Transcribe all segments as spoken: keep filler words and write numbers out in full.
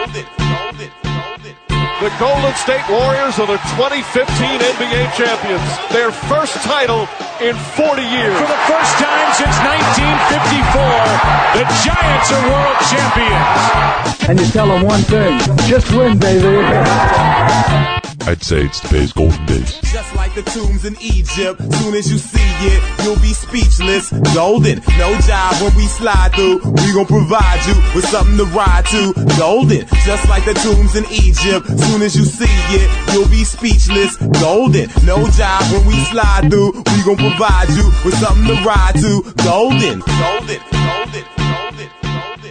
Golden, golden, golden. The Golden State Warriors are the twenty fifteen N B A champions. Their first title in forty years. For the first time since nineteen fifty-four, the Giants are world champions. And you tell them one thing, just win, baby. I'd say it's the Bays Golden Days. Just like the tombs in Egypt, soon as you see it, you'll be speechless. Golden, no job when we slide through. We gon' provide you with something to ride to. Golden, just like the tombs in Egypt, soon as you see it, you'll be speechless. Golden, no job when we slide through. We gon' provide you with something to ride to. Golden, golden, golden, golden, golden.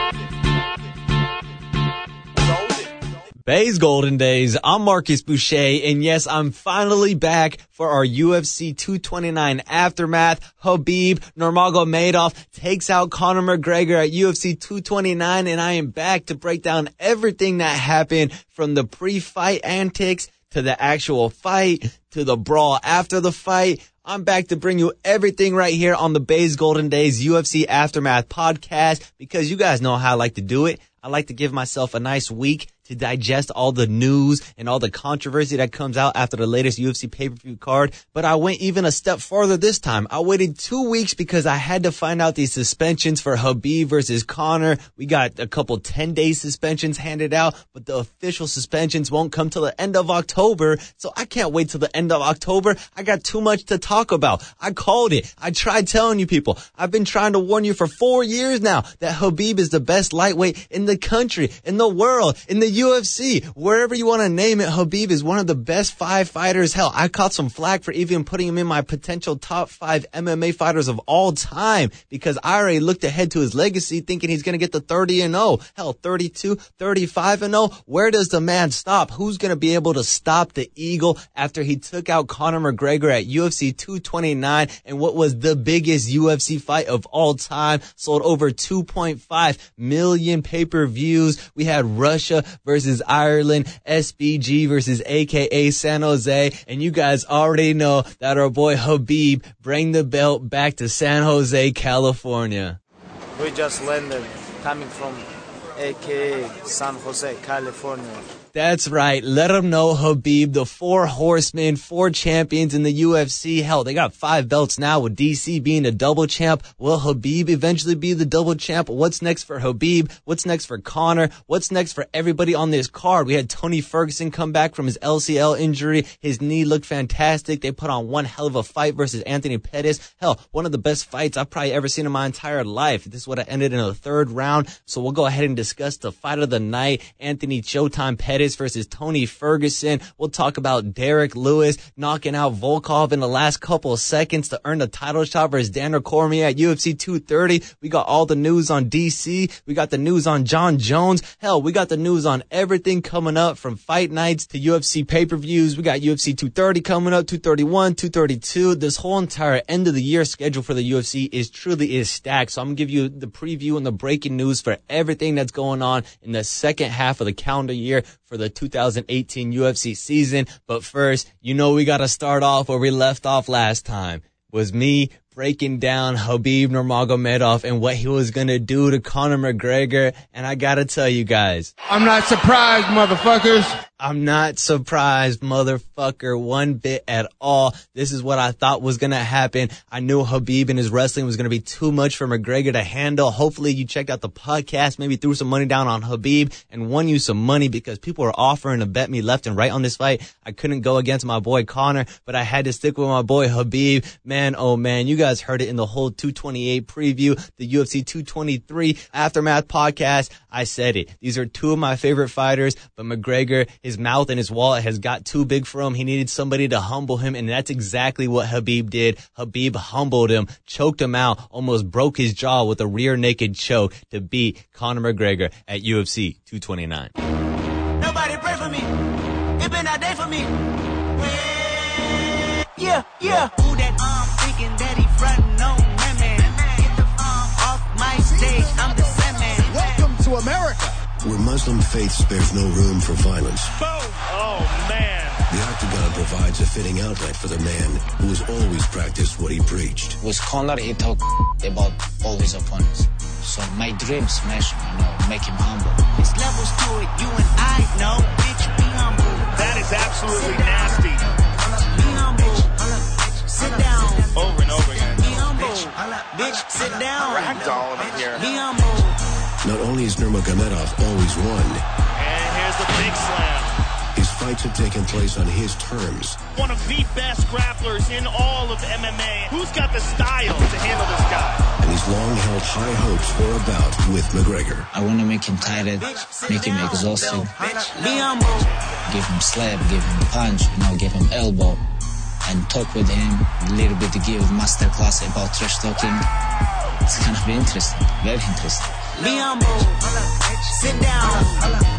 Bays Golden Days. I'm Marcus Boucher, and yes, I'm finally back for our U F C two twenty-nine aftermath. Khabib Nurmagomedov takes out Conor McGregor at U F C two twenty-nine, and I am back to break down everything that happened from the pre-fight antics to the actual fight to the brawl after the fight. I'm back to bring you everything right here on the Bays Golden Days U F C Aftermath podcast, because you guys know how I like to do it. I like to give myself a nice week to digest all the news and all the controversy that comes out after the latest U F C pay-per-view card. But I went even a step farther this time. I waited two weeks because I had to find out these suspensions for Khabib versus Conor. We got a couple ten-day suspensions handed out, but the official suspensions won't come till the end of October. So I can't wait till the end of October. I got too much to talk about. I called it. I tried telling you people. I've been trying to warn you for four years now that Khabib is the best lightweight in the country, in the world, in the U F C, wherever you want to name it. Khabib is one of the best five fighters. Hell, I caught some flack for even putting him in my potential top five M M A fighters of all time, because I already looked ahead to his legacy thinking he's going to get to thirty and oh. Hell, thirty-two, thirty-five and oh. Where does the man stop? Who's going to be able to stop the Eagle after he took out Conor McGregor at U F C two twenty-nine and what was the biggest U F C fight of all time? Sold over two point five million pay-per-views. We had Russia versus Ireland, S B G versus A K A San Jose, and you guys already know that our boy Khabib bring the belt back to San Jose, California. We just landed coming from A K A San Jose, California. That's right. Let them know, Khabib, the four horsemen, four champions in the U F C. Hell, they got five belts now with D C being a double champ. Will Khabib eventually be the double champ? What's next for Khabib? What's next for Conor? What's next for everybody on this card? We had Tony Ferguson come back from his L C L injury. His knee looked fantastic. They put on one hell of a fight versus Anthony Pettis. Hell, one of the best fights I've probably ever seen in my entire life. This would have ended in a third round. So we'll go ahead and discuss the fight of the night. Anthony Showtime Pettis versus Tony Ferguson. We'll talk about Derek Lewis knocking out Volkov in the last couple of seconds to earn the title shot versus Daniel Cormier at U F C two thirty. We got all the news on D C. We got the news on John Jones. Hell, we got the news on everything coming up from fight nights to U F C pay-per-views. We got U F C two thirty coming up, two thirty-one, two thirty-two. This whole entire end of the year schedule for the U F C is truly is stacked. So I'm going to give you the preview and the breaking news for everything that's going on in the second half of the calendar year for the two thousand eighteen U F C season. But first, you know we got to start off where we left off last time. Was me breaking down Khabib Nurmagomedov and what he was going to do to Conor McGregor. And I got to tell you guys, I'm not surprised, motherfuckers. I'm not surprised, motherfucker, one bit at all. This is what I thought was going to happen. I knew Khabib and his wrestling was going to be too much for McGregor to handle. Hopefully you checked out the podcast, maybe threw some money down on Khabib and won you some money, because people were offering to bet me left and right on this fight. I couldn't go against my boy Conor, but I had to stick with my boy Khabib. Man, oh man, you guys heard it in the whole two twenty-eight preview, the U F C two twenty-three Aftermath podcast. I said it. These are two of my favorite fighters, but McGregor, his mouth and his wallet has got too big for him. He needed somebody to humble him, and that's exactly what Khabib did. Khabib humbled him, choked him out, almost broke his jaw with a rear naked choke to beat Conor McGregor at U F C two twenty-nine. Nobody pray for me. It been a day for me. Yeah, yeah. Who that arm thinking that he frontin' on women? Get the arm off my stage. I'm the Sandman. Welcome to America, where Muslim faith spares no room for violence. Boom! Oh, man. The Octagon provides a fitting outlet for the man who has always practiced what he preached. With Conor, he talked about all his opponents. So my dream smash him, you know, make him humble. There's levels to it, you and I know. Bitch, be humble. That is absolutely nasty. Be humble. Sit down. Over and over again. Be humble. Bitch, sit down. Ragdolling him here. Be humble. Not only is Nurmagomedov always won, and here's the big slam. His fights have taken place on his terms. One of the best grapplers in all of M M A. Who's got the style to handle this guy? And he's long held high hopes for a bout with McGregor. I want to make him tired, make him exhausted. Be humble. Give him slap, give him punch, you know, give him elbow. And talk with him, a little bit to give master class about trash talking. It's gonna be interesting, very interesting. Be humble. Sit down.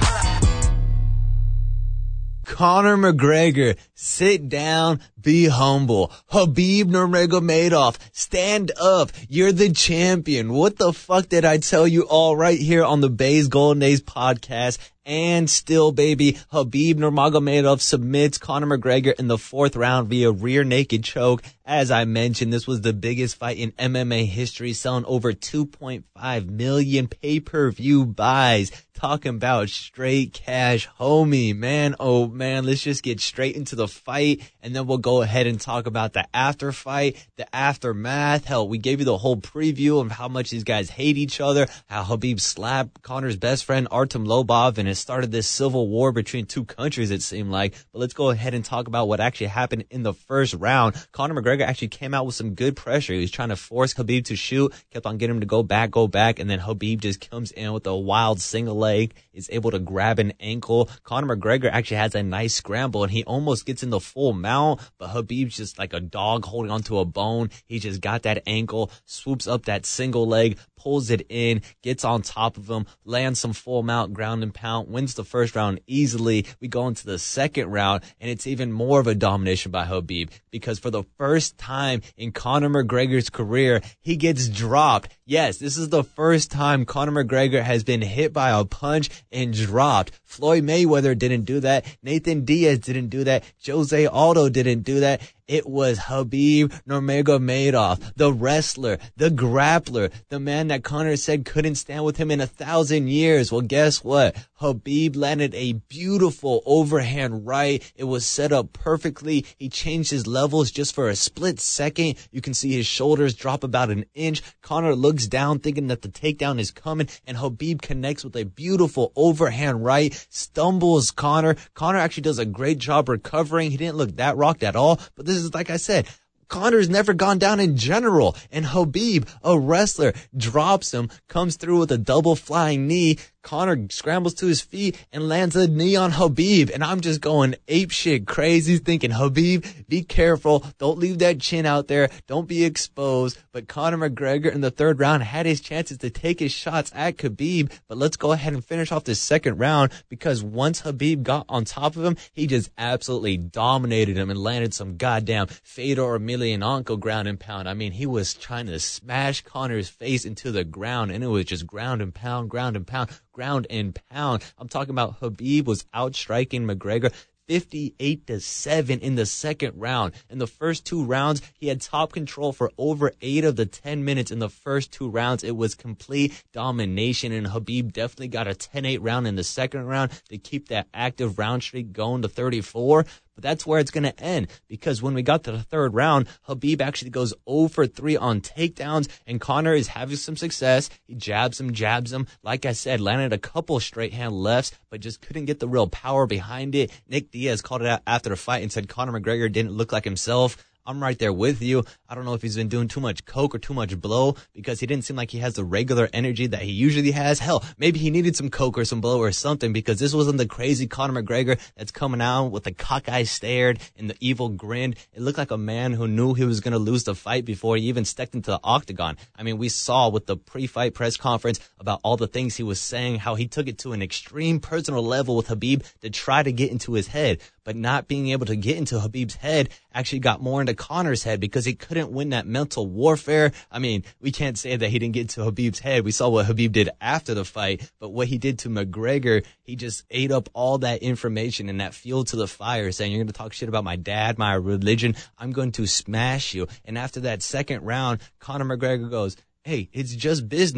Conor McGregor, sit down, be humble. Khabib Nurmagomedov, stand up. You're the champion. What the fuck did I tell you all right here on the Bays Golden Days podcast? And still, baby, Khabib Nurmagomedov submits Conor McGregor in the fourth round via rear naked choke. As I mentioned, this was the biggest fight in M M A history, selling over two point five million pay-per-view buys. Talking about straight cash, homie, man. Oh, man, let's just get straight into the fight, and then we'll go ahead and talk about the after fight, the aftermath. Hell, we gave you the whole preview of how much these guys hate each other, how Khabib slapped Conor's best friend, Artem Lobov, and it started this civil war between two countries, it seemed like. But let's go ahead and talk about what actually happened in the first round. Conor McGregor actually came out with some good pressure. He was trying to force Khabib to shoot, kept on getting him to go back, go back, and then Khabib just comes in with a wild single leg, is able to grab an ankle. Conor McGregor actually has a nice scramble, and he almost gets in the full mount, but Khabib's just like a dog holding onto a bone. He just got that ankle, swoops up that single leg, pulls it in, gets on top of him, lands some full mount, ground and pound, wins the first round easily. We go into the second round, and it's even more of a domination by Khabib, because for the first time in Conor McGregor's career, he gets dropped. Yes, this is the first time Conor McGregor has been hit by a punch and dropped. Floyd Mayweather didn't do that. Nathan Diaz didn't do that. Jose Aldo didn't do that. It was Khabib Nurmagomedov, the wrestler, the grappler, the man that Conor said couldn't stand with him in a thousand years. Well, guess what? Khabib landed a beautiful overhand right. It was set up perfectly. He changed his levels just for a split second. You can see his shoulders drop about an inch. Conor looks down thinking that the takedown is coming, and Khabib connects with a beautiful overhand right, stumbles Conor. Conor actually does a great job recovering. He didn't look that rocked at all, but this is, like I said, Conor's never gone down in general, and Khabib, a wrestler, drops him, comes through with a double flying knee. Conor scrambles to his feet and lands a knee on Khabib, and I'm just going apeshit crazy thinking, Khabib, be careful, don't leave that chin out there, don't be exposed. But Conor McGregor in the third round had his chances to take his shots at Khabib, but let's go ahead and finish off this second round, because once Khabib got on top of him, he just absolutely dominated him and landed some goddamn Fedor Emelianenko ground and pound. I mean, he was trying to smash Conor's face into the ground, and it was just ground and pound, ground and pound, ground and pound. I'm talking about Khabib was outstriking McGregor fifty-eight to seven in the second round. In the first two rounds, he had top control for over eight of the ten minutes. In the first two rounds, it was complete domination, and Khabib definitely got a ten eight round in the second round to keep that active round streak going to thirty-four. But that's where it's going to end, because when we got to the third round, Khabib actually goes zero for three on takedowns, and Conor is having some success. He jabs him, jabs him. Like I said, landed a couple straight hand lefts, but just couldn't get the real power behind it. Nick Diaz called it out after the fight and said Conor McGregor didn't look like himself. I'm right there with you. I don't know if he's been doing too much coke or too much blow, because he didn't seem like he has the regular energy that he usually has. Hell, maybe he needed some coke or some blow or something, because this wasn't the crazy Conor McGregor that's coming out with the cockeyed stare and the evil grin. It looked like a man who knew he was going to lose the fight before he even stepped into the octagon. I mean, we saw with the pre-fight press conference about all the things he was saying, how he took it to an extreme personal level with Khabib to try to get into his head. But not being able to get into Khabib's head actually got more into Conor's head, because he couldn't win that mental warfare. I mean, we can't say that he didn't get to Khabib's head. We saw what Khabib did after the fight, but what he did to McGregor, he just ate up all that information and that fuel to the fire, saying, you're going to talk shit about my dad, my religion, I'm going to smash you. And after that second round, Conor McGregor goes, hey, it's just business.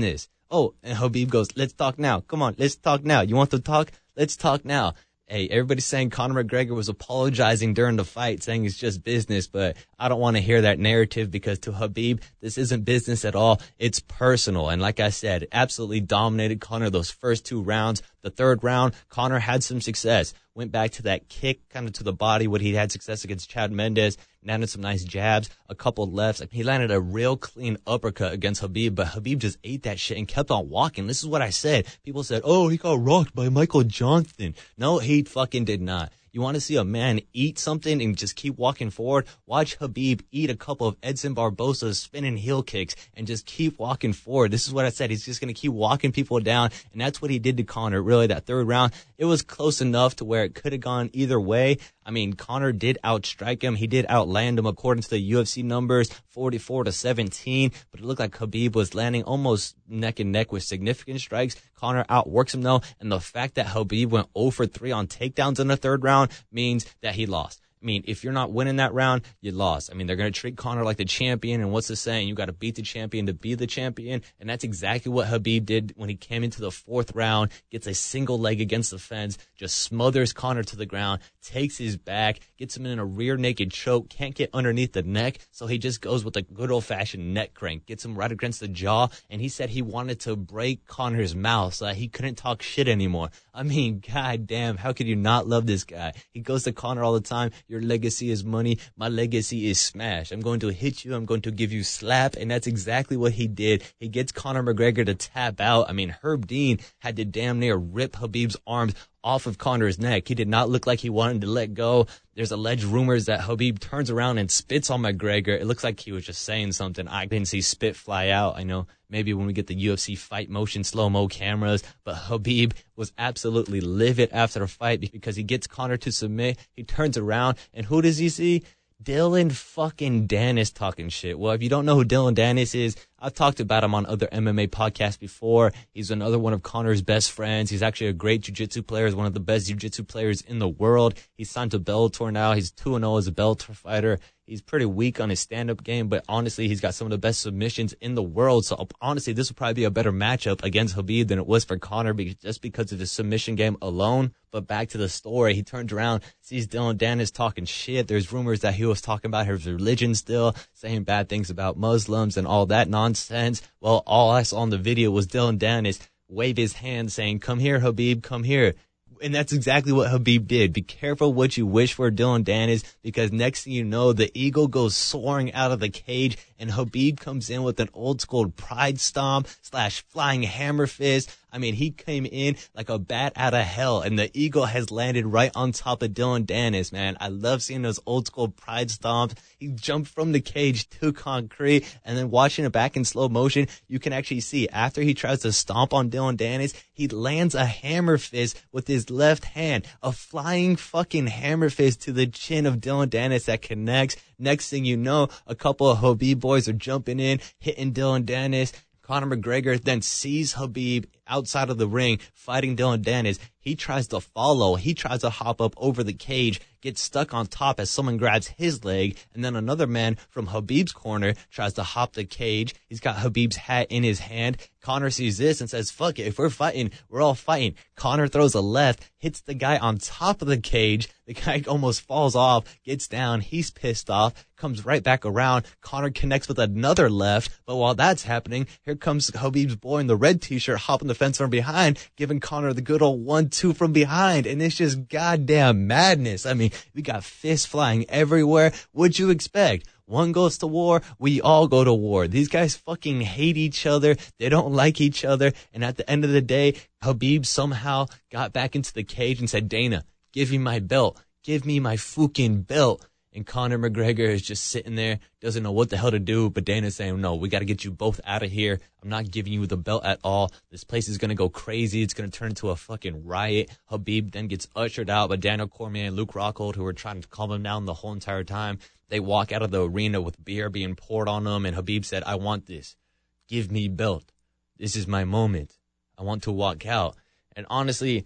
Oh, and Khabib goes, let's talk now. Come on, let's talk now. You want to talk? Let's talk now. Hey, everybody's saying Conor McGregor was apologizing during the fight, saying it's just business, but I don't want to hear that narrative because to Khabib, this isn't business at all. It's personal. And like I said, absolutely dominated Conor those first two rounds. The third round, Conor had some success. Went back to that kick kind of to the body, what he had success against Chad Mendes. Landed some nice jabs, a couple lefts. He landed a real clean uppercut against Khabib, but Khabib just ate that shit and kept on walking. This is what I said. People said, oh, he got rocked by Michael Johnson. No, he fucking did not. You want to see a man eat something and just keep walking forward? Watch Khabib eat a couple of Edson Barbosa's spinning heel kicks and just keep walking forward. This is what I said. He's just going to keep walking people down, and that's what he did to Conor. Really, that third round, it was close enough to where it could have gone either way. I mean, Conor did outstrike him. He did outland him according to the U F C numbers, forty-four to seventeen. But it looked like Khabib was landing almost neck and neck with significant strikes. Conor outworks him though. And the fact that Khabib went zero for three on takedowns in the third round means that he lost. I mean, if you're not winning that round, you lost. I mean, they're going to treat Conor like the champion. And what's the saying? You got to beat the champion to be the champion. And that's exactly what Khabib did when he came into the fourth round, gets a single leg against the fence, just smothers Conor to the ground, takes his back, gets him in a rear naked choke, can't get underneath the neck. So he just goes with a good old fashioned neck crank, gets him right against the jaw. And he said he wanted to break Conor's mouth so that he couldn't talk shit anymore. I mean, goddamn, how could you not love this guy? He goes to Conor all the time. Your legacy is money. My legacy is smash. I'm going to hit you. I'm going to give you slap. And that's exactly what he did. He gets Conor McGregor to tap out. I mean, Herb Dean had to damn near rip Khabib's arms off of Conor's neck. He did not look like he wanted to let go. There's alleged rumors that Khabib turns around and spits on McGregor. It looks like he was just saying something. I didn't see spit fly out. I know maybe when we get the U F C fight motion slow-mo cameras, but Khabib was absolutely livid after the fight because he gets Conor to submit. He turns around, and who does he see? Dillon fucking Danis talking shit. Well, if you don't know who Dillon Danis is, I've talked about him on other M M A podcasts before. He's another one of Conor's best friends. He's actually a great jiu-jitsu player. He's one of the best jiu-jitsu players in the world. He's signed to Bellator now. He's two and oh as a Bellator fighter. He's pretty weak on his stand-up game, but honestly, he's got some of the best submissions in the world. So honestly, this would probably be a better matchup against Khabib than it was for Conor just because of the submission game alone. But back to the story, he turns around, sees Dillon Danis talking shit. There's rumors that he was talking about his religion still, saying bad things about Muslims and all that nonsense. Well, all I saw on the video was Dillon Danis wave his hand saying, come here, Khabib, come here. And that's exactly what Khabib did. Be careful what you wish for, Dillon Danis, because next thing you know, the eagle goes soaring out of the cage, and Khabib comes in with an old school pride stomp slash flying hammer fist. I mean, he came in like a bat out of hell, and the eagle has landed right on top of Dillon Danis, man. I love seeing those old school pride stomps. He jumped from the cage to concrete, and then watching it back in slow motion, you can actually see after he tries to stomp on Dillon Danis, he lands a hammer fist with his left hand, a flying fucking hammer fist to the chin of Dillon Danis that connects. Next thing you know, a couple of Khabib boys are jumping in, hitting Dillon Danis. Conor McGregor then sees Khabib outside of the ring fighting Dillon Danis. He tries to follow. He tries to hop up over the cage, gets stuck on top as someone grabs his leg, and then another man from Khabib's corner tries to hop the cage. He's got Khabib's hat in his hand. Conor sees this and says, fuck it, if we're fighting, we're all fighting. Conor throws a left, hits the guy on top of the cage. The guy almost falls off, gets down. He's pissed off, comes right back around. Conor connects with another left, but while that's happening, here comes Khabib's boy in the red t-shirt hopping the fence from behind, giving Conor the good old one two from behind, and it's just goddamn madness. I mean, we got fists flying everywhere. What'd you expect? One goes to war, we all go to war. These guys fucking hate each other. They don't like each other. And at the end of the day, Khabib somehow got back into the cage and said, Dana, give me my belt. Give me my fucking belt. And Conor McGregor is just sitting there, doesn't know what the hell to do, but Dana's saying, no, we got to get you both out of here. I'm not giving you the belt at all. This place is going to go crazy. It's going to turn into a fucking riot. Khabib then gets ushered out by Daniel Cormier and Luke Rockhold, who were trying to calm him down the whole entire time. They walk out of the arena with beer being poured on them, and Khabib said, I want this. Give me belt. This is my moment. I want to walk out. And honestly,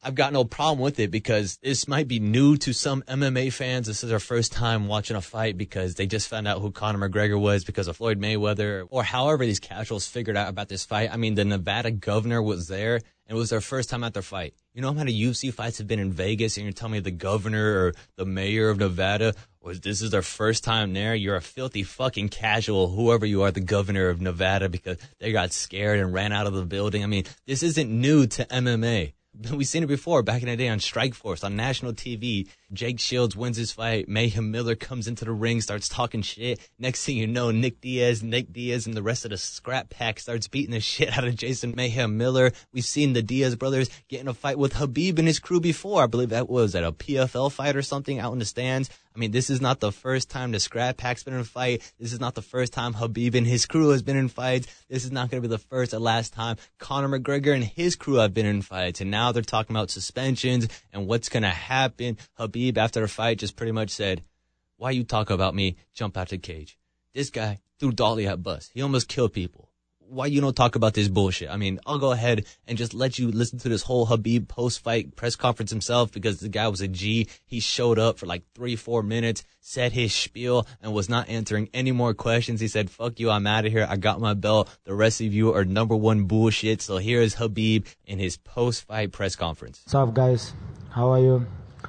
I've got no problem with it because this might be new to some M M A fans. This is their first time watching a fight because they just found out who Conor McGregor was because of Floyd Mayweather, or however these casuals figured out about this fight. I mean, the Nevada governor was there, and it was their first time at their fight. You know how many U F C fights have been in Vegas, and you're telling me the governor or the mayor of Nevada was this is their first time there? You're a filthy fucking casual, whoever you are, the governor of Nevada, because they got scared and ran out of the building. I mean, this isn't new to M M A. We've seen it before back in the day on Strikeforce, on national T V. Jake Shields wins his fight. Mayhem Miller comes into the ring, starts talking shit. Next thing you know, Nick Diaz, Nick Diaz and the rest of the scrap pack starts beating the shit out of Jason Mayhem Miller. We've seen the Diaz brothers get in a fight with Khabib and his crew before. I believe that was at a P F L fight or something out in the stands. I mean, this is not the first time the scrap pack's been in a fight. This is not the first time Khabib and his crew has been in fights. This is not going to be the first or last time Conor McGregor and his crew have been in fights. And now they're talking about suspensions and what's going to happen. Khabib, after the fight, just pretty much said, why you talk about me? Jump out the cage. This guy threw Dolly at bus. He almost killed people. Why you don't talk about this bullshit? I mean, I'll go ahead and just let you listen to this whole Khabib post-fight press conference himself because the guy was a G. He showed up for like three, four minutes, said his spiel, and was not answering any more questions. He said, fuck you, I'm out of here. I got my belt. The rest of you are number one bullshit. So here is Khabib in his post-fight press conference. What's up, guys? How are you?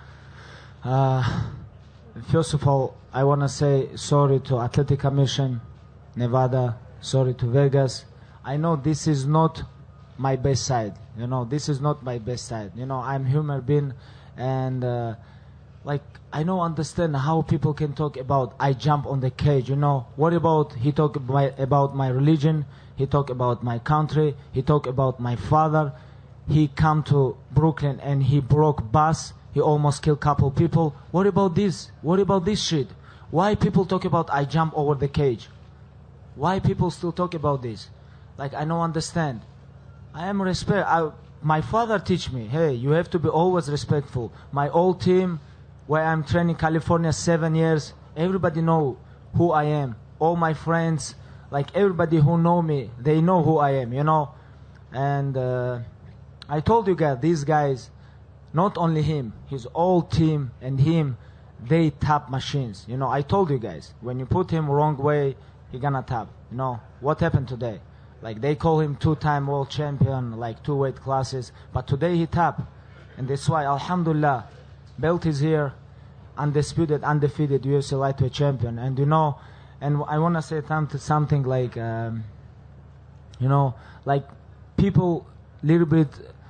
Uh, first of all, I want to say sorry to Athletic Commission, Nevada, sorry to Vegas. I know this is not my best side. You know, this is not my best side. You know, I'm human being, and uh, like I don't understand how people can talk about I jump on the cage. You know, what about he talk about, about my religion? He talk about my country. He talk about my father. He come to Brooklyn and he broke bus. He almost killed couple people. What about this? What about this shit? Why people talk about I jump over the cage? Why people still talk about this? Like, I don't understand. I am respect. I, my father teach me, hey, you have to be always respectful. My old team, where I'm training California seven years, everybody know who I am. All my friends, like everybody who know me, they know who I am, you know. And uh, I told you guys, these guys, not only him, his whole team and him, they tap machines. You know, I told you guys, when you put him wrong way, he gonna tap. You know, what happened today? Like, they call him two-time world champion, like two weight classes. But today he tap. And that's why, alhamdulillah, belt is here, undisputed, undefeated U F C lightweight champion. And, you know, and I want to say something like, um, you know, like people little bit,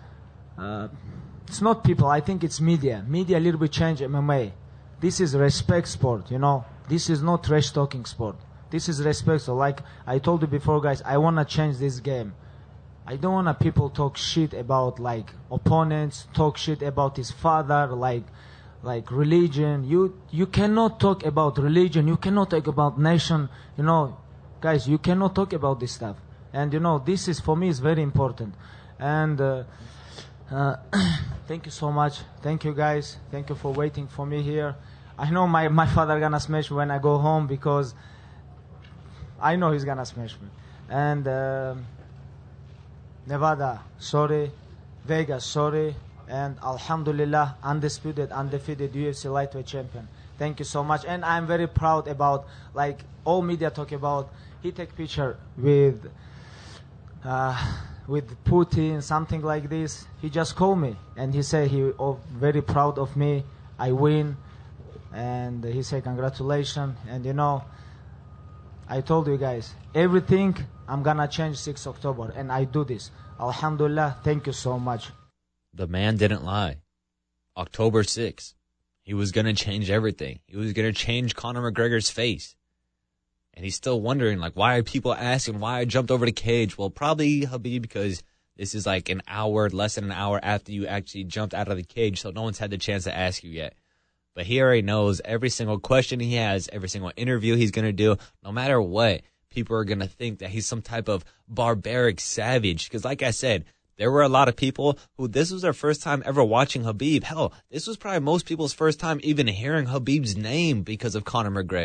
uh, it's not people, I think it's media. Media a little bit change M M A. This is respect sport, you know. This is not trash talking sport. This is respect. So like I told you before, guys, I want to change this game. I don't want to people talk shit about like opponents, talk shit about his father, like like religion. You you cannot talk about religion. You cannot talk about nation. You know, guys, you cannot talk about this stuff. And you know, this is for me is very important. And uh, uh, thank you so much. Thank you, guys. Thank you for waiting for me here. I know my my father gonna smash me when I go home because I know he's gonna smash me. And uh, Nevada, sorry. Vegas, sorry. And alhamdulillah, undisputed, undefeated U F C lightweight champion. Thank you so much. And I'm very proud about, like, all media talk about, he take picture with uh, with Putin, something like this. He just called me and he said he oh, very proud of me. I win. And he said congratulations. And you know, I told you guys, everything I'm gonna change sixth of October, and I do this. Alhamdulillah, thank you so much. The man didn't lie. October sixth, he was gonna change everything. He was gonna change Conor McGregor's face. And he's still wondering, like, why are people asking why I jumped over the cage? Well, probably, Khabib, because this is like an hour, less than an hour after you actually jumped out of the cage, so no one's had the chance to ask you yet. But he already knows every single question he has, every single interview he's going to do, no matter what, people are going to think that he's some type of barbaric savage. Because like I said, there were a lot of people who this was their first time ever watching Khabib. Hell, this was probably most people's first time even hearing Khabib's name because of Conor McGregor.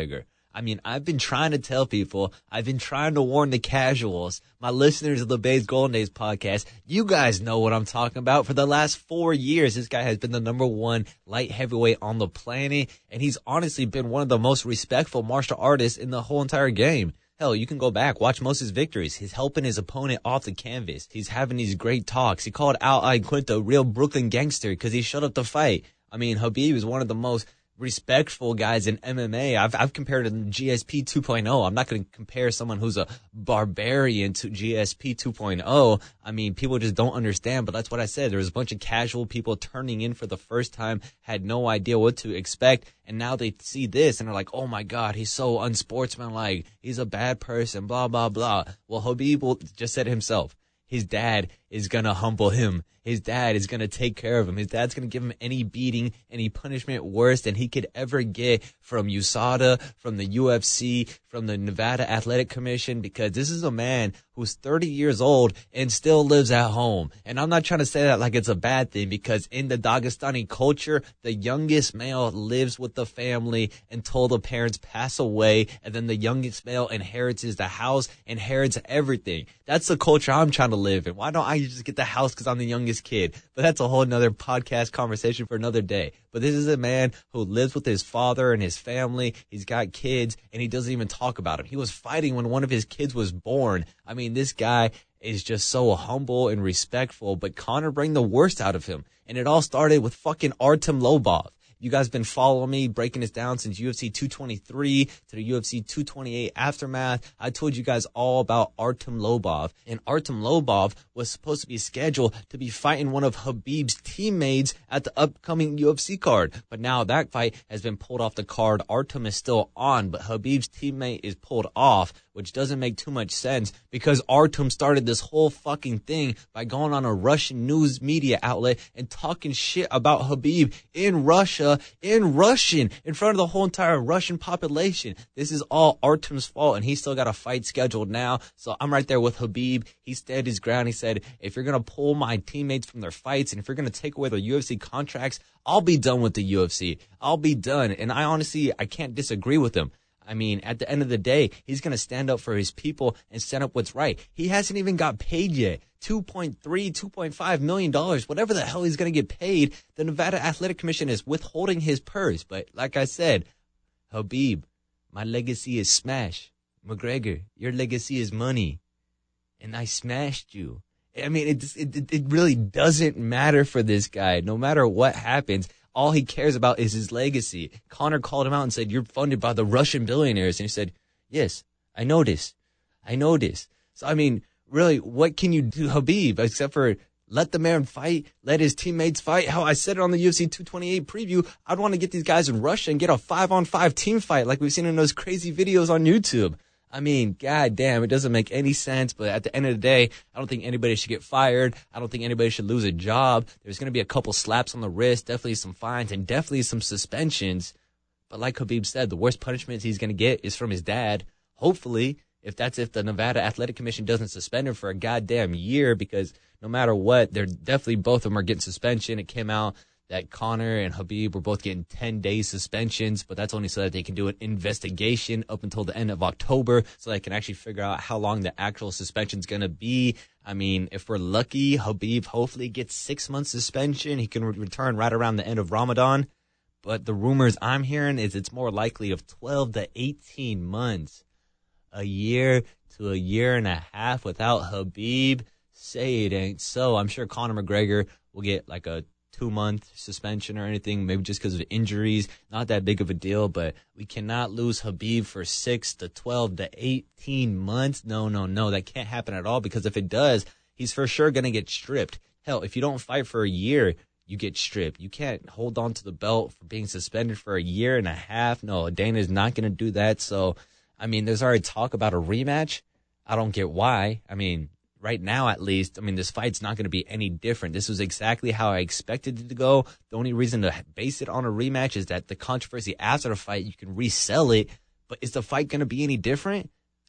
I mean, I've been trying to tell people, I've been trying to warn the casuals, my listeners of the Bay's Golden Days podcast, you guys know what I'm talking about. For the last four years, this guy has been the number one light heavyweight on the planet, and he's honestly been one of the most respectful martial artists in the whole entire game. Hell, you can go back, watch most of his victories. He's helping his opponent off the canvas. He's having these great talks. He called Al Iaquinta a real Brooklyn gangster because he shut up the fight. I mean, Khabib is one of the most respectful guys in M M A. I've, I've compared him to G S P two point oh. I'm not going to compare someone who's a barbarian to G S P two point oh. I mean, people just don't understand, but that's what I said. There was a bunch of casual people turning in for the first time, had no idea what to expect, and now they see this and they're like, oh my God, he's so unsportsmanlike. He's a bad person, blah, blah, blah. Well, Khabib just said himself, his dad is going to humble him. His dad is going to take care of him. His dad's going to give him any beating, any punishment worse than he could ever get from U S A D A, from the U F C, from the Nevada Athletic Commission, because this is a man who's thirty years old and still lives at home. And I'm not trying to say that like it's a bad thing, because in the Dagestani culture, the youngest male lives with the family until the parents pass away, and then the youngest male inherits the house, inherits everything. That's the culture I'm trying to live in. Why don't I just get the house because I'm the youngest kid? But that's a whole nother podcast conversation for another day. But this is a man who lives with his father and his family. He's got kids, and he doesn't even talk about it. He was fighting when one of his kids was born. I mean, this guy is just so humble and respectful, but Conor bring the worst out of him. And it all started with fucking Artem Lobov. You guys been following me, breaking this down since U F C two twenty-three to the U F C two twenty-eight aftermath. I told you guys all about Artem Lobov. And Artem Lobov was supposed to be scheduled to be fighting one of Khabib's teammates at the upcoming U F C card. But now that fight has been pulled off the card. Artem is still on, but Khabib's teammate is pulled off, which doesn't make too much sense because Artem started this whole fucking thing by going on a Russian news media outlet and talking shit about Khabib in Russia, in Russian, in front of the whole entire Russian population. This is all Artem's fault, and he's still got a fight scheduled now. So I'm right there with Khabib. He stood his ground. He said, if you're going to pull my teammates from their fights and if you're going to take away their U F C contracts, I'll be done with the U F C. I'll be done. And I honestly, I can't disagree with him. I mean, at the end of the day, he's going to stand up for his people and stand up what's right. He hasn't even got paid yet. two point three, two point five million dollars, whatever the hell he's going to get paid. The Nevada Athletic Commission is withholding his purse. But like I said, Khabib, my legacy is smash. McGregor, your legacy is money. And I smashed you. I mean, it, it, it really doesn't matter for this guy. No matter what happens, all he cares about is his legacy. Conor called him out and said, you're funded by the Russian billionaires. And he said, yes, I know this. I know this. So, I mean, really, what can you do, Khabib, except for let the man fight, let his teammates fight? How I said it on the U F C two twenty-eight preview, I'd want to get these guys in Russia and get a five-on-five team fight like we've seen in those crazy videos on YouTube. I mean, god damn, it doesn't make any sense, but at the end of the day, I don't think anybody should get fired. I don't think anybody should lose a job. There's going to be a couple slaps on the wrist, definitely some fines, and definitely some suspensions. But like Khabib said, the worst punishment he's going to get is from his dad. Hopefully, if that's if the Nevada Athletic Commission doesn't suspend him for a goddamn year, because no matter what, they're definitely both of them are getting suspension. It came out that Conor and Khabib were both getting ten-day suspensions, but that's only so that they can do an investigation up until the end of October so they can actually figure out how long the actual suspension's going to be. I mean, if we're lucky, Khabib hopefully gets six months suspension. He can re- return right around the end of Ramadan. But the rumors I'm hearing is it's more likely of twelve to eighteen months. A year to a year and a half without Khabib. Say it ain't so. I'm sure Conor McGregor will get like a two-month suspension or anything, maybe just because of injuries. Not that big of a deal, but we cannot lose Khabib for six to twelve to eighteen months. No, no, no. That can't happen at all, because if it does, he's for sure going to get stripped. Hell, if you don't fight for a year, you get stripped. You can't hold on to the belt for being suspended for a year and a half. No, Dana's not going to do that. So, I mean, there's already talk about a rematch. I don't get why. I mean, right now, at least, I mean, this fight's not going to be any different. This was exactly how I expected it to go. The only reason to base it on a rematch is that the controversy after the fight, you can resell it. But is the fight going to be any different?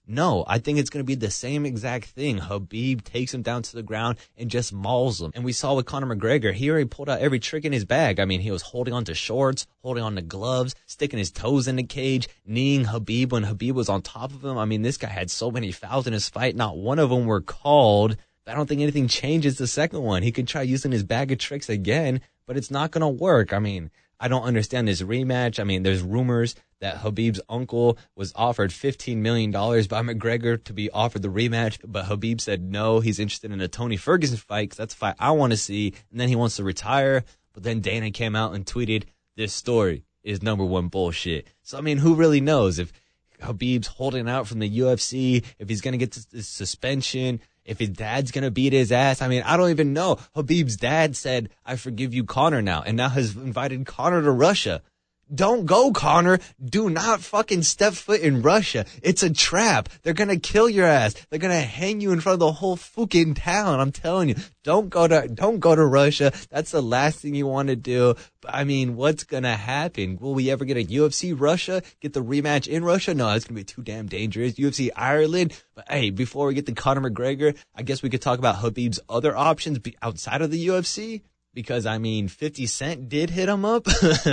No, I think it's going to be the same exact thing. Khabib takes him down to the ground and just mauls him. And we saw with Conor McGregor, he already pulled out every trick in his bag. I mean, he was holding on to shorts, holding on to gloves, sticking his toes in the cage, kneeing Khabib when Khabib was on top of him. I mean, this guy had so many fouls in his fight. Not one of them were called. I don't think anything changes the second one. He could try using his bag of tricks again, but it's not going to work. I mean, I don't understand this rematch. I mean, there's rumors that Khabib's uncle was offered fifteen million dollars by McGregor to be offered the rematch, but Khabib said no, he's interested in a Tony Ferguson fight because that's a fight I want to see, and then he wants to retire. But then Dana came out and tweeted, this story is number one bullshit. So, I mean, who really knows if Khabib's holding out from the U F C, if he's going to get this suspension, if his dad's going to beat his ass. I mean, I don't even know. Khabib's dad said, I forgive you, Conor, now, and now has invited Conor to Russia. Don't go, Conor. Do not fucking step foot in Russia. It's a trap. They're going to kill your ass. They're going to hang you in front of the whole fucking town. I'm telling you, don't go to, don't go to Russia. That's the last thing you want to do. But, I mean, what's going to happen? Will we ever get a U F C Russia? Get the rematch in Russia? No, it's going to be too damn dangerous. U F C Ireland? But hey, before we get to Conor McGregor, I guess we could talk about Khabib's other options outside of the U F C. Because, I mean, fifty Cent did hit him up.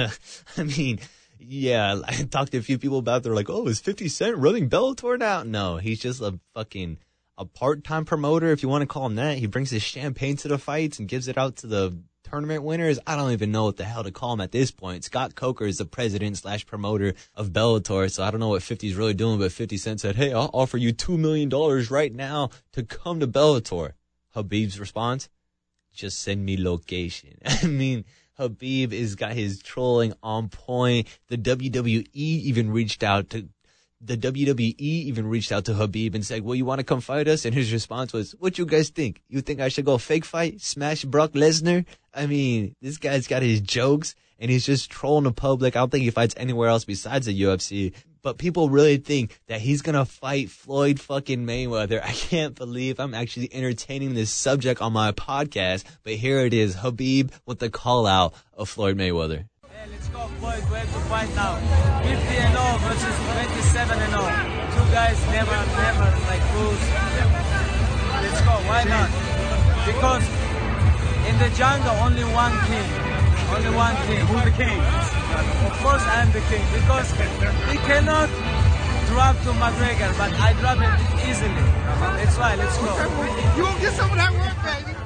I mean, yeah, I talked to a few people about it. They're like, oh, is fifty Cent running Bellator now? No, he's just a fucking a part-time promoter, if you want to call him that. He brings his champagne to the fights and gives it out to the tournament winners. I don't even know what the hell to call him at this point. Scott Coker is the president slash promoter of Bellator, so I don't know what fifty's really doing, but fifty Cent said, hey, I'll offer you two million dollars right now to come to Bellator. Khabib's response? Just send me location. I mean, Khabib has got his trolling on point. The W W E even reached out to the W W E even reached out to Khabib and said, well, you want to come fight us? And his response was, what you guys think? You think I should go fake fight? Smash Brock Lesnar? I mean, this guy's got his jokes and he's just trolling the public. I don't think he fights anywhere else besides the U F C. But people really think that he's going to fight Floyd fucking Mayweather. I can't believe I'm actually entertaining this subject on my podcast. But here it is, Khabib with the call out of Floyd Mayweather. Hey, let's go, Floyd. We have to fight now. fifty and oh versus twenty-seven and oh. Two guys never, never like lose. Let's go. Why not? Because in the jungle, only one king. Only one king. Who's the king? Of course I am the king. Because he cannot drop to McGregor, but I drop him easily. That's why. Let's go. You won't get some of that work, baby.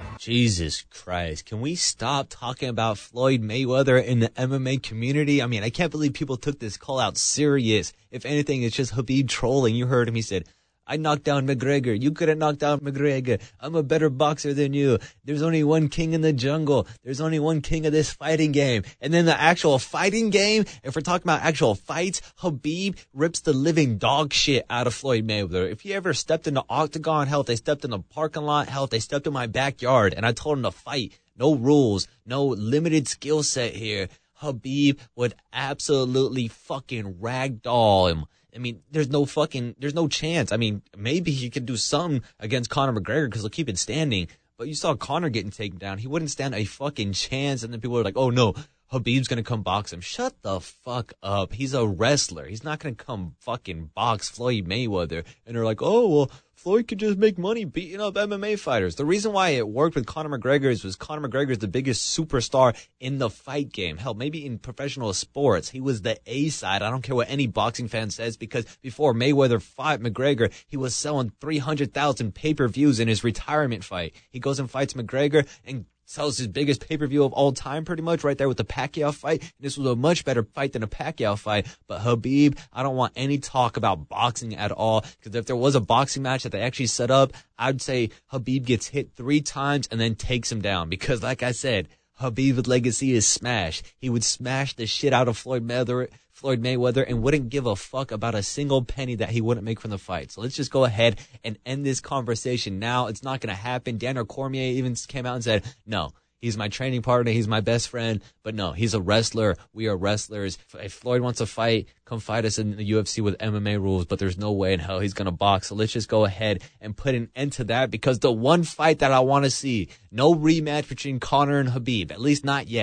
Jesus Christ. Can we stop talking about Floyd Mayweather in the M M A community? I mean, I can't believe people took this call out serious. If anything, it's just Khabib trolling. You heard him. He said, I knocked down McGregor. You couldn't knock down McGregor. I'm a better boxer than you. There's only one king in the jungle. There's only one king of this fighting game. And then the actual fighting game, if we're talking about actual fights, Khabib rips the living dog shit out of Floyd Mayweather. If he ever stepped in the octagon, hell, if they stepped in the parking lot, hell, if they stepped in my backyard and I told him to fight, no rules, no limited skill set here, Khabib would absolutely fucking ragdoll him. I mean, there's no fucking, there's no chance. I mean, maybe he could do something against Conor McGregor because he'll keep it standing. But you saw Conor getting taken down. He wouldn't stand a fucking chance. And then people were like, oh no, Khabib's going to come box him. Shut the fuck up. He's a wrestler. He's not going to come fucking box Floyd Mayweather. And they're like, oh, well, Floyd could just make money beating up M M A fighters. The reason why it worked with Conor McGregor is was Conor McGregor is the biggest superstar in the fight game. Hell, maybe in professional sports. He was the A side. I don't care what any boxing fan says because before Mayweather fought McGregor, he was selling three hundred thousand pay-per-views in his retirement fight. He goes and fights McGregor and sells his biggest pay-per-view of all time pretty much right there with the Pacquiao fight. This was a much better fight than a Pacquiao fight. But Khabib, I don't want any talk about boxing at all because if there was a boxing match that they actually set up, I'd say Khabib gets hit three times and then takes him down because like I said, Khabib's legacy is smash. He would smash the shit out of Floyd Mayweather, Floyd Mayweather and wouldn't give a fuck about a single penny that he wouldn't make from the fight. So let's just go ahead and end this conversation now. It's not going to happen. Daniel Cormier even came out and said, no, he's my training partner. He's my best friend. But no, he's a wrestler. We are wrestlers. If Floyd wants to fight, come fight us in the U F C with M M A rules. But there's no way in hell he's going to box. So let's just go ahead and put an end to that because the one fight that I want to see, no rematch between Conor and Khabib, at least not yet.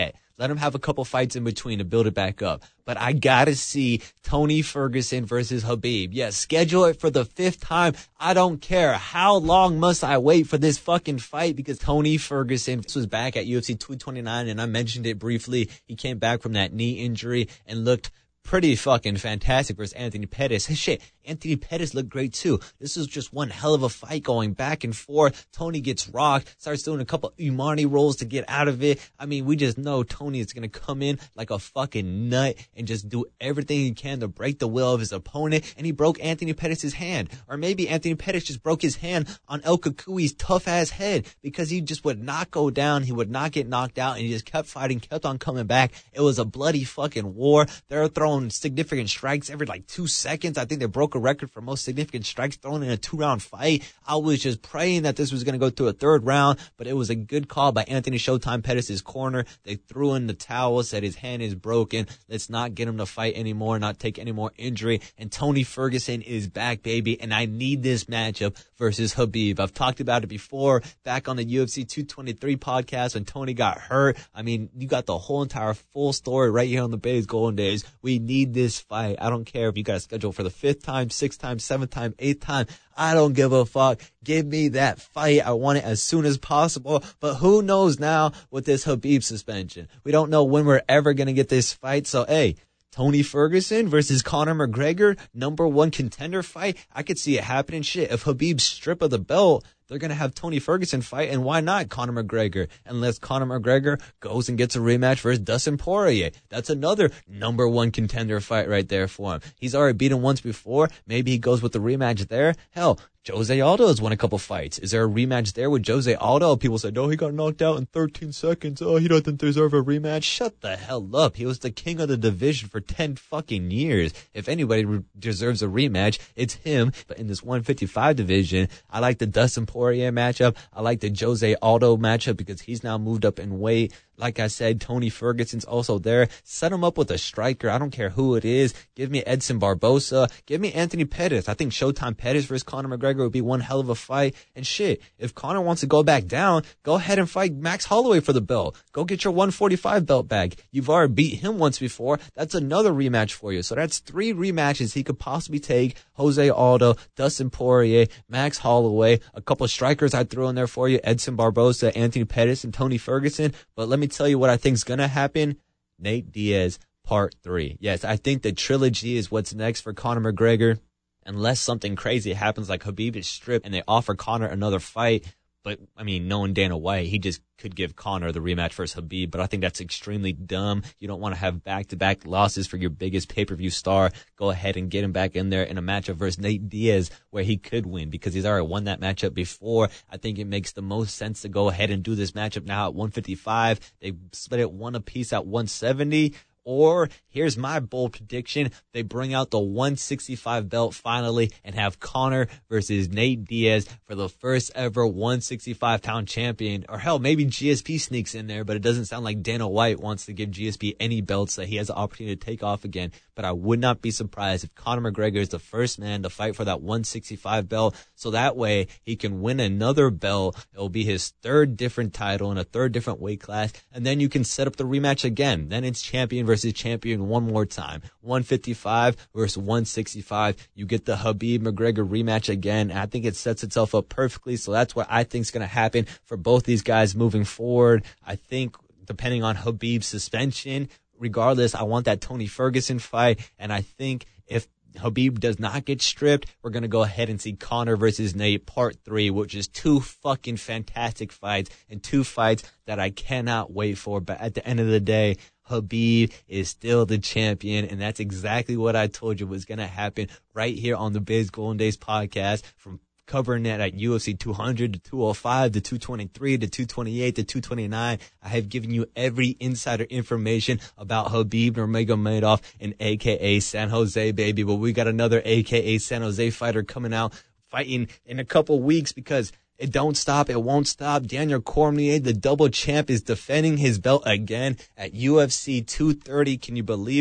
Let him have a couple fights in between to build it back up. But I gotta see Tony Ferguson versus Khabib. Yes, schedule it for the fifth time. I don't care. How long must I wait for this fucking fight? Because Tony Ferguson was back at U F C two twenty-nine, and I mentioned it briefly. He came back from that knee injury and looked pretty fucking fantastic versus Anthony Pettis. Hey, shit, Anthony Pettis looked great too. This is just one hell of a fight going back and forth. Tony gets rocked, starts doing a couple Umani rolls to get out of it. I mean, we just know Tony is going to come in like a fucking nut and just do everything he can to break the will of his opponent. And he broke Anthony Pettis' hand. Or maybe Anthony Pettis just broke his hand on El Cucui's tough ass head because he just would not go down. He would not get knocked out, and he just kept fighting, kept on coming back. It was a bloody fucking war. They're throwing significant strikes every like two seconds. I think they broke a record for most significant strikes thrown in a two round fight. I was just praying that this was going to go to a third round, but it was a good call by Anthony Showtime Pettis' corner. They threw in the towel, said his hand is broken. Let's not get him to fight anymore, not take any more injury. And Tony Ferguson is back, baby. And I need this matchup versus Khabib. I've talked about it before back on the U F C two twenty-three podcast when Tony got hurt. I mean, you got the whole entire full story right here on the Bays Golden Days. We need this fight. I don't care if you got to schedule for the fifth time, sixth time, seventh time, eighth time. I don't give a fuck. Give me that fight. I want it as soon as possible. But who knows now with this Khabib suspension? We don't know when we're ever going to get this fight. So, hey, Tony Ferguson versus Conor McGregor, number one contender fight. I could see it happening. Shit, if Khabib's strip of the belt, they're going to have Tony Ferguson fight, and why not Conor McGregor? Unless Conor McGregor goes and gets a rematch versus Dustin Poirier. That's another number one contender fight right there for him. He's already beaten once before. Maybe he goes with the rematch there. Hell, Jose Aldo has won a couple fights. Is there a rematch there with Jose Aldo? People said, no, he got knocked out in thirteen seconds. Oh, he doesn't deserve a rematch. Shut the hell up. He was the king of the division for ten fucking years. If anybody re- deserves a rematch, it's him. But in this one fifty-five division, I like the Dustin Poirier matchup. I like the Jose Aldo matchup because he's now moved up in weight. Like I said, Tony Ferguson's also there. Set him up with a striker. I don't care who it is. Give me Edson Barbosa. Give me Anthony Pettis. I think Showtime Pettis versus Conor McGregor would be one hell of a fight. And shit, if Conor wants to go back down, go ahead and fight Max Holloway for the belt. Go get your one forty-five belt back. You've already beat him once before. That's another rematch for you. So that's three rematches he could possibly take. Jose Aldo, Dustin Poirier, Max Holloway, a couple of strikers I threw in there for you, Edson Barbosa, Anthony Pettis, and Tony Ferguson. But let me tell you what I think is going to happen. Nate Diaz, part three. Yes, I think the trilogy is what's next for Conor McGregor. Unless something crazy happens like Khabib is stripped and they offer Conor another fight. But, I mean, knowing Dana White, he just could give Conor the rematch versus Khabib. But I think that's extremely dumb. You don't want to have back-to-back losses for your biggest pay-per-view star. Go ahead and get him back in there in a matchup versus Nate Diaz where he could win because he's already won that matchup before. I think it makes the most sense to go ahead and do this matchup now at one fifty-five. They split it one apiece at one seventy. Or, here's my bold prediction, they bring out the one sixty-five belt finally and have Conor versus Nate Diaz for the first ever one sixty-five pound champion. Or hell, maybe G S P sneaks in there, but it doesn't sound like Dana White wants to give G S P any belts that he has the opportunity to take off again. But I would not be surprised if Conor McGregor is the first man to fight for that one sixty-five belt. So that way, he can win another belt. It'll be his third different title in a third different weight class. And then you can set up the rematch again. Then it's champion versus champion one more time. one fifty-five versus one sixty-five. You get the Khabib McGregor rematch again. I think it sets itself up perfectly. So that's what I think is going to happen for both these guys moving forward. I think depending on Khabib's suspension, regardless, I want that Tony Ferguson fight. And I think if Khabib does not get stripped, we're going to go ahead and see Conor versus Nate part three, which is two fucking fantastic fights and two fights that I cannot wait for. But at the end of the day, Khabib is still the champion, and that's exactly what I told you was going to happen right here on the Biz Golden Days podcast, from covering it at U F C two hundred to two oh five to two twenty-three to two twenty-eight to two twenty-nine. I have given you every insider information about Khabib Nurmagomedov and A K A San Jose, baby. But we got another A K A San Jose fighter coming out fighting in a couple weeks because it don't stop. It won't stop. Daniel Cormier, the double champ, is defending his belt again at U F C two thirty. Can you believe it?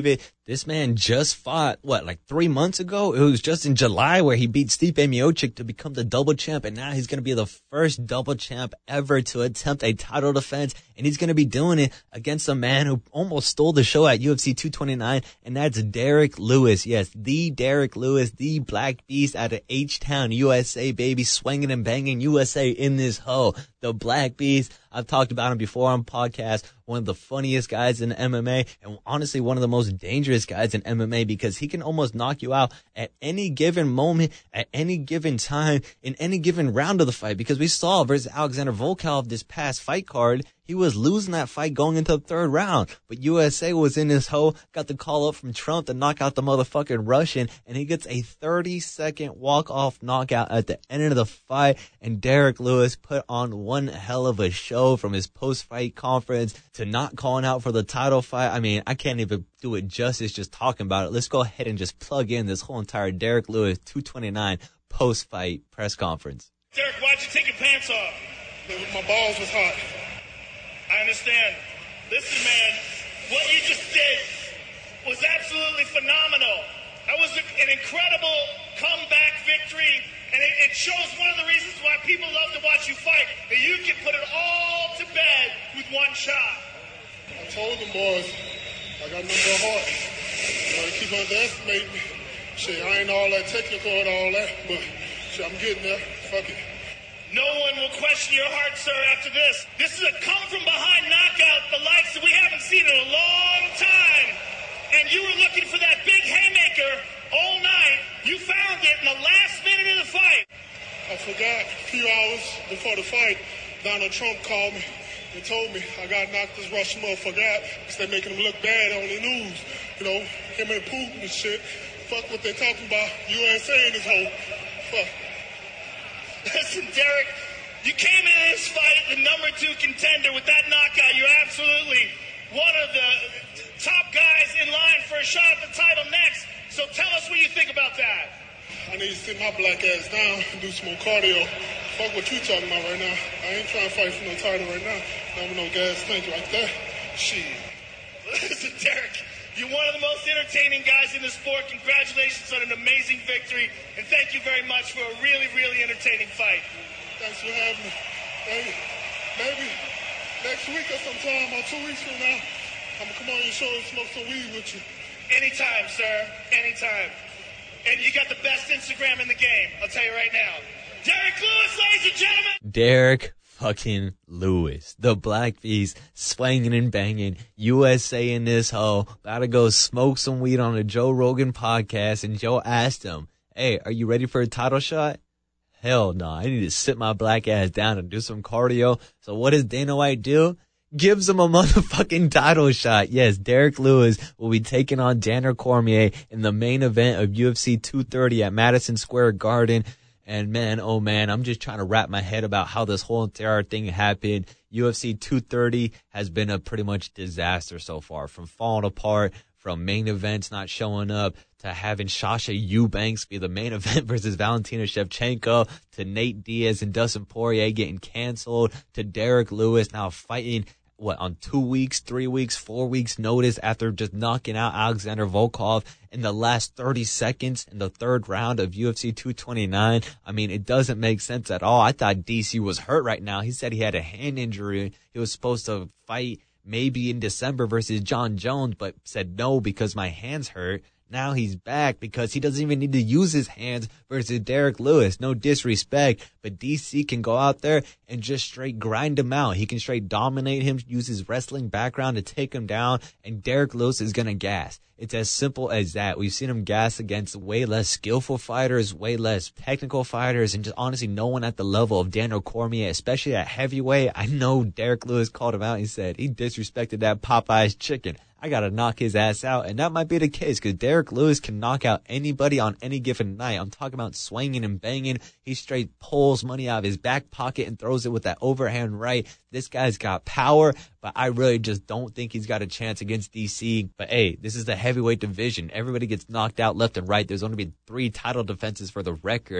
This man just fought, what, like three months ago? It was just in July where he beat Stipe Miocic to become the double champ, and now he's going to be the first double champ ever to attempt a title defense, and he's going to be doing it against a man who almost stole the show at U F C two twenty-nine, and that's Derrick Lewis. Yes, the Derrick Lewis, the Black Beast out of H-Town, U S A, baby, swinging and banging U S A in this hoe. The Black Beast. I've talked about him before on podcasts. One of the funniest guys in M M A, and honestly one of the most dangerous guys in M M A, because he can almost knock you out at any given moment, at any given time, in any given round of the fight. Because we saw versus Alexander Volkov this past fight card, he was losing that fight going into the third round. But U S A was in his hoe, got the call up from Trump to knock out the motherfucking Russian, and he gets a thirty-second walk-off knockout at the end of the fight. And Derrick Lewis put on one hell of a show, from his post-fight conference to not calling out for the title fight. I mean, I can't even do it justice just talking about it. Let's go ahead and just plug in this whole entire Derrick Lewis two twenty-nine post-fight press conference. Derrick, why'd you take your pants off? My balls was hot. I understand. Listen, man, what you just did was absolutely phenomenal. That was an incredible comeback victory, and it, it shows one of the reasons why people love to watch you fight, that you can put it all to bed with one shot. I told them boys, I got number of heart. You know, they keep underestimating me. Shit, I ain't all that technical and all that, but shit, I'm getting there. Fuck it. No one will question your heart, sir, after this. This is a come-from-behind knockout, the likes that we haven't seen in a long time. And you were looking for that big haymaker all night. You found it in the last minute of the fight. I forgot a few hours before the fight, Donald Trump called me and told me I got knocked this Russian motherfucker out because they're making him look bad on the news. You know, him and Putin and shit. Fuck what they talking about. U S A in this whole. Fuck. Listen, Derrick, you came into this fight the number two contender with that knockout. You're absolutely one of the top guys in line for a shot at the title next. So tell us what you think about that. I need to sit my black ass down and do some more cardio. Fuck what you talking about right now. I ain't trying to fight for no title right now. Not with no gas tank like that. Shit. Listen, Derrick, you're one of the most entertaining guys in the sport. Congratulations on an amazing victory. And thank you very much for a really, really entertaining fight. Thanks for having me. Maybe, maybe next week or sometime, or two weeks from now, I'm going to come on your show and smoke some weed with you. Anytime, sir. Anytime. And you got the best Instagram in the game. I'll tell you right now. Derrick Lewis, ladies and gentlemen. Derrick fucking Lewis, the Black Beast, swinging and banging, U S A in this hoe, about to go smoke some weed on a Joe Rogan podcast, and Joe asked him, hey, are you ready for a title shot? Hell no, I need to sit my black ass down and do some cardio. So what does Dana White do? Gives him a motherfucking title shot. Yes, Derrick Lewis will be taking on Daniel Cormier in the main event of U F C two thirty at Madison Square Garden. And man, oh man, I'm just trying to wrap my head about how this whole entire thing happened. U F C two thirty has been a pretty much disaster so far, from falling apart, from main events not showing up, to having Sasha Eubanks be the main event versus Valentina Shevchenko, to Nate Diaz and Dustin Poirier getting canceled, to Derrick Lewis now fighting, what, on two weeks, three weeks, four weeks notice after just knocking out Alexander Volkov in the last thirty seconds in the third round of U F C two twenty-nine. I mean, it doesn't make sense at all. I thought D C was hurt right now. He said he had a hand injury. He was supposed to fight maybe in December versus John Jones, but said no because my hand's hurt. Now he's back because he doesn't even need to use his hands versus Derrick Lewis. No disrespect, but D C can go out there and just straight grind him out. He can straight dominate him, use his wrestling background to take him down, and Derrick Lewis is going to gas. It's as simple as that. We've seen him gas against way less skillful fighters, way less technical fighters, and just honestly no one at the level of Daniel Cormier, especially at heavyweight. I know Derrick Lewis called him out. He said he disrespected that Popeye's chicken. I got to knock his ass out. And that might be the case because Derrick Lewis can knock out anybody on any given night. I'm talking about swinging and banging. He straight pulls money out of his back pocket and throws it with that overhand right. This guy's got power, but I really just don't think he's got a chance against D C. But hey, this is the heavyweight division. Everybody gets knocked out left and right. There's only been three title defenses for the record.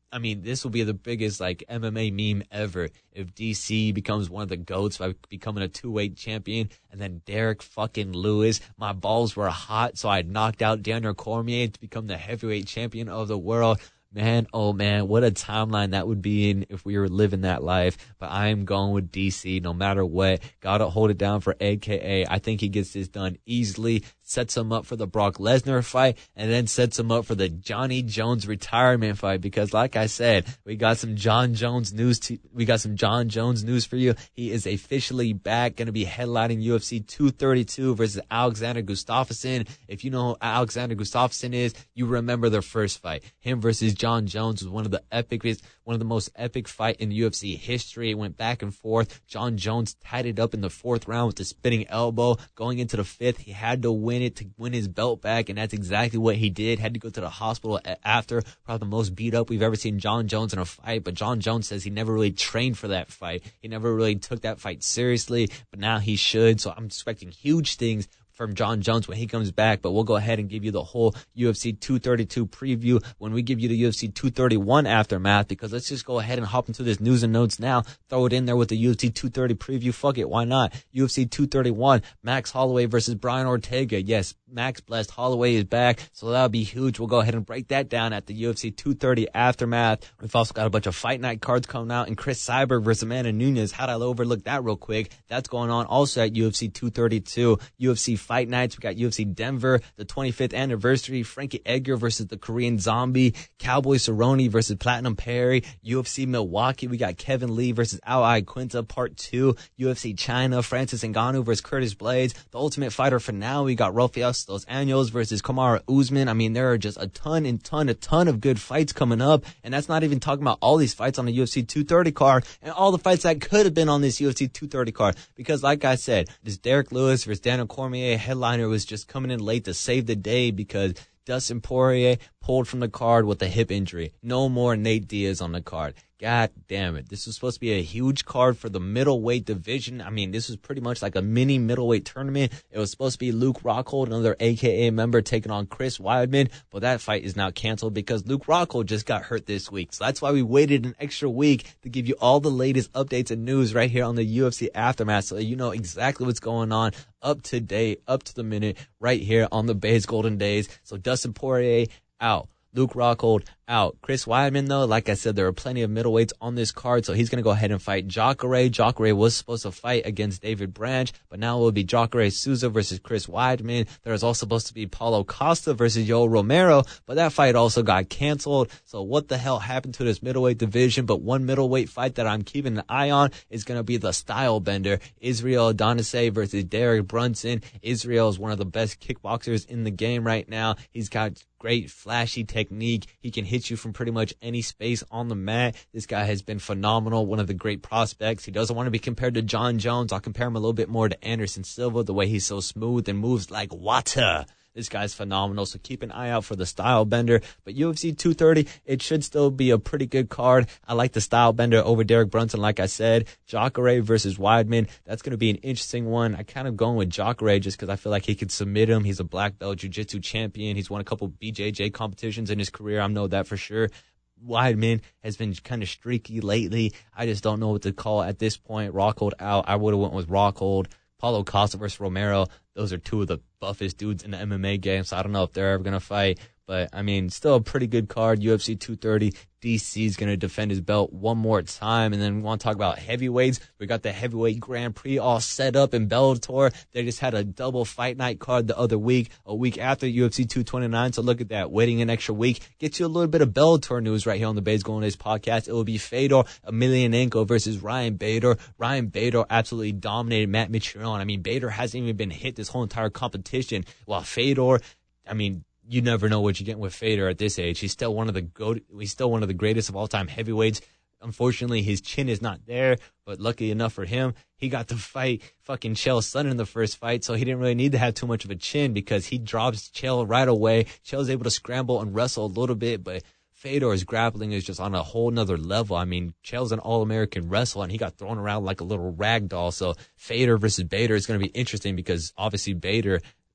I mean, this will be the biggest, like, M M A meme ever if D C becomes one of the GOATs by becoming a two-weight champion, and then Derek fucking Lewis, my balls were hot, so I knocked out Daniel Cormier to become the heavyweight champion of the world. Man, oh man, what a timeline that would be in if we were living that life. But I am going with D C no matter what. Gotta hold it down for A K A. I think he gets this done easily, sets him up for the Brock Lesnar fight, and then sets him up for the Johnny Jones retirement fight. Because like I said, we got some John Jones news to, we got some John Jones news for you. He is officially back, gonna be headlining U F C two thirty-two versus Alexander Gustafsson. If you know who Alexander Gustafsson is, you remember their first fight. Him versus John Jones was one of the epic, one of the most epic fight in U F C history. It went back and forth. John Jones tied it up in the fourth round with the spinning elbow. Going into the fifth, he had to win it to win his belt back, and that's exactly what he did. Had to go to the hospital after. Probably the most beat up we've ever seen John Jones in a fight, but John Jones says he never really trained for that fight. He never really took that fight seriously, but now he should, so I'm expecting huge things from John Jones when he comes back. But we'll go ahead and give you the whole U F C two thirty-two preview when we give you the U F C two thirty-one aftermath, because let's just go ahead and hop into this news and notes now. Throw it in there with the U F C two thirty preview. Fuck it, why not? U F C two thirty-one, Max Holloway versus Brian Ortega. Yes, Max Blessed Holloway is back, so that'll be huge. We'll go ahead and break that down at the U F C two thirty aftermath. We've also got a bunch of fight night cards coming out, and Chris Cyborg versus Amanda Nunes. How'd I overlook that real quick? That's going on also at U F C two thirty-two. U F C Fight Nights, we got U F C Denver, the twenty-fifth anniversary, Frankie Edgar versus the Korean Zombie, Cowboy Cerrone versus Platinum Perry, U F C Milwaukee, we got Kevin Lee versus Al Iaquinta part two, U F C China, Francis Ngannou versus Curtis Blades, the Ultimate Fighter finale, we got Rafael Dos Anjos versus Kamaru Usman. I mean, there are just a ton and ton, a ton of good fights coming up, and that's not even talking about all these fights on the U F C two thirty card and all the fights that could have been on this U F C two thirty card, because like I said, this Derek Lewis versus Daniel Cormier headliner was just coming in late to save the day because Dustin Poirier pulled from the card with a hip injury. No more Nate Diaz on the card. God damn it. This was supposed to be a huge card for the middleweight division. I mean, this was pretty much like a mini middleweight tournament. It was supposed to be Luke Rockhold, another A K A member, taking on Chris Weidman, but that fight is now canceled because Luke Rockhold just got hurt this week. So that's why we waited an extra week to give you all the latest updates and news right here on the U F C Aftermath, so you know exactly what's going on, up to date, up to the minute, right here on the Bay's Golden Days. So Dustin Poirier out. Luke Rockhold out. Chris Weidman, though, like I said, there are plenty of middleweights on this card, so he's going to go ahead and fight Jacare. Jacare was supposed to fight against David Branch, but now it will be Jacare Souza versus Chris Weidman. There was also supposed to be Paulo Costa versus Yoel Romero, but that fight also got canceled. So what the hell happened to this middleweight division? But one middleweight fight that I'm keeping an eye on is going to be the style bender, Israel Adesanya versus Derek Brunson. Israel is one of the best kickboxers in the game right now. He's got great flashy technique. He can hit you from pretty much any space on the mat. This guy has been phenomenal, one of the great prospects. He doesn't want to be compared to John Jones. I'll compare him a little bit more to Anderson Silva, the way he's so smooth and moves like water. This guy's phenomenal, so keep an eye out for the style bender. But U F C two thirty, it should still be a pretty good card. I like the style bender over Derek Brunson, like I said. Jacare versus Weidman, that's going to be an interesting one. I kind of going with Jacare just because I feel like he could submit him. He's a black belt jiu-jitsu champion. He's won a couple B J J competitions in his career. I know that for sure. Weidman has been kind of streaky lately. I just don't know what to call at this point. Rockhold out. I would have went with Rockhold. Paulo Costa versus Romero, those are two of the buffest dudes in the M M A game, so I don't know if they're ever going to fight. But, I mean, still a pretty good card. U F C two thirty, D C's going to defend his belt one more time. And then we want to talk about heavyweights. We got the heavyweight Grand Prix all set up in Bellator. They just had a double fight night card the other week, a week after U F C two twenty-nine. So look at that, waiting an extra week. Get you a little bit of Bellator news right here on the Bay's Golden Days podcast. It will be Fedor Emelianenko versus Ryan Bader. Ryan Bader absolutely dominated Matt Mitrione. I mean, Bader hasn't even been hit this whole entire competition, while Fedor, I mean, you never know what you're getting with Fedor at this age. He's still one of the go- he's still one of the greatest of all time heavyweights. Unfortunately, his chin is not there, but lucky enough for him, he got to fight fucking Chael Sonnen in the first fight, so he didn't really need to have too much of a chin because he drops Chael right away. Chael's able to scramble and wrestle a little bit, but Fedor's grappling is just on a whole nother level. I mean, Chael's an all-American wrestler, and he got thrown around like a little rag doll. So Fedor versus Bader is going to be interesting because obviously Bader,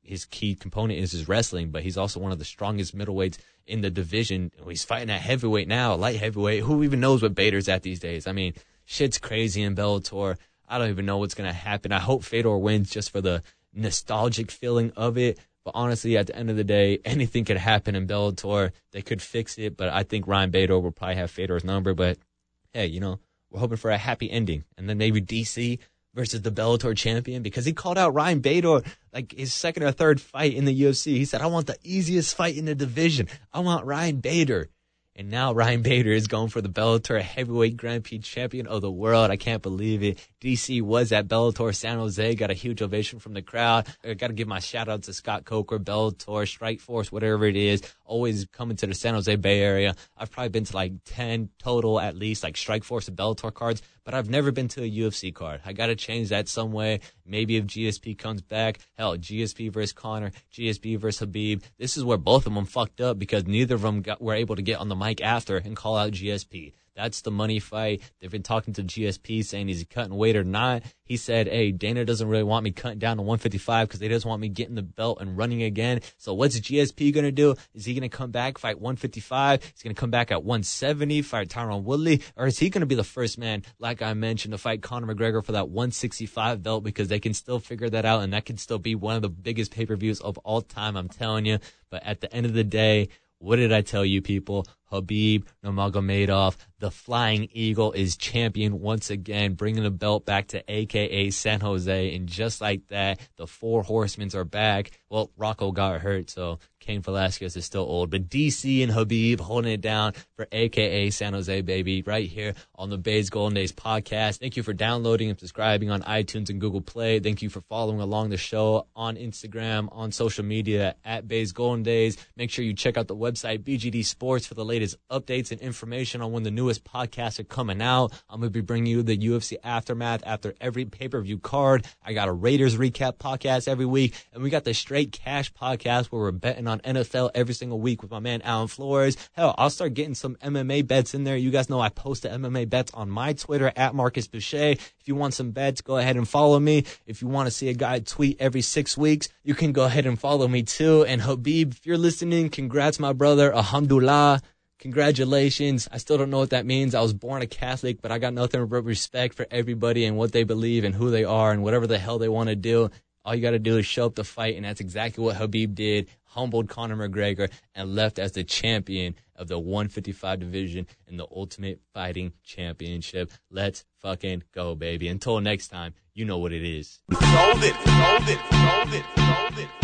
his key component is his wrestling, but he's also one of the strongest middleweights in the division. He's fighting at heavyweight now, light heavyweight. Who even knows what Bader's at these days? I mean, shit's crazy in Bellator. I don't even know what's going to happen. I hope Fedor wins just for the nostalgic feeling of it. But honestly, at the end of the day, anything could happen in Bellator. They could fix it, but I think Ryan Bader will probably have Fedor's number. But hey, you know, we're hoping for a happy ending. And then maybe D C versus the Bellator champion, because he called out Ryan Bader like his second or third fight in the U F C. He said, I want the easiest fight in the division. I want Ryan Bader. And now Ryan Bader is going for the Bellator heavyweight Grand Prix champion of the world. I can't believe it. D C was at Bellator San Jose, got a huge ovation from the crowd. I got to give my shout out to Scott Coker, Bellator, Strikeforce, whatever it is, always coming to the San Jose Bay Area. I've probably been to like ten total, at least, like Strikeforce and Bellator cards, but I've never been to a U F C card. I got to change that some way. Maybe if G S P comes back, hell, G S P versus Conor, G S P versus Khabib. This is where both of them fucked up, because neither of them got, were able to get on the mic after and call out G S P. That's the money fight. They've been talking to G S P saying, is he cutting weight or not? He said, hey, Dana doesn't really want me cutting down to one fifty-five because they doesn't want me getting the belt and running again. So what's G S P going to do? Is he going to come back, fight one fifty-five? He's going to come back at one seventy, fight Tyron Woodley? Or is he going to be the first man, like I mentioned, to fight Conor McGregor for that one sixty-five belt? Because they can still figure that out, and that can still be one of the biggest pay-per-views of all time, I'm telling you. But at the end of the day, what did I tell you, people? Khabib Nurmagomedov, the Flying Eagle, is champion once again, bringing the belt back to A K A San Jose. And just like that, the Four Horsemen are back. Well, Rocco got hurt, so Cain Velasquez is still old. But D C and Khabib holding it down for A K A San Jose, baby, right here on the Bays Golden Days podcast. Thank you for downloading and subscribing on iTunes and Google Play. Thank you for following along the show on Instagram, on social media at Bays Golden Days. Make sure you check out the website, B G D Sports, for the latest updates and information on when the newest podcasts are coming out. I'm going to be bringing you the U F C Aftermath after every pay-per-view card. I got a Raiders recap podcast every week, and we got the Straight Cash podcast where we're betting on N F L every single week with my man Alan Flores. Hell, I'll start getting some M M A bets in there. You guys know I post the M M A bets on my Twitter at Marcus Boucher. If you want some bets, go ahead and follow me. If you want to see a guy tweet every six weeks, you can go ahead and follow me too. And Khabib, if you're listening, congrats, my brother. Alhamdulillah. Congratulations. I still don't know what that means. I was born a Catholic, but I got nothing but respect for everybody and what they believe and who they are and whatever the hell they want to do. All you got to do is show up to fight, and that's exactly what Khabib did. Humbled Conor McGregor and left as the champion of the one fifty-five division in the Ultimate Fighting Championship. Let's fucking go, baby. Until next time, you know what it is. Hold it, hold it, hold it, hold it.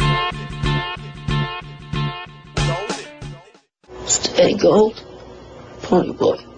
Stay gold, pony boy.